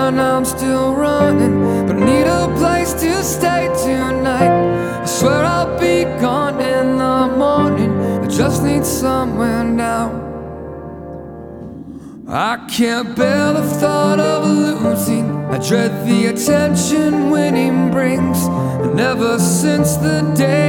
and I'm still running, but I need a place to stay tonight. I swear I'll be gone in the morning, I just need somewhere now. I can't bear the thought of losing, I dread the attention winning brings. And ever since the day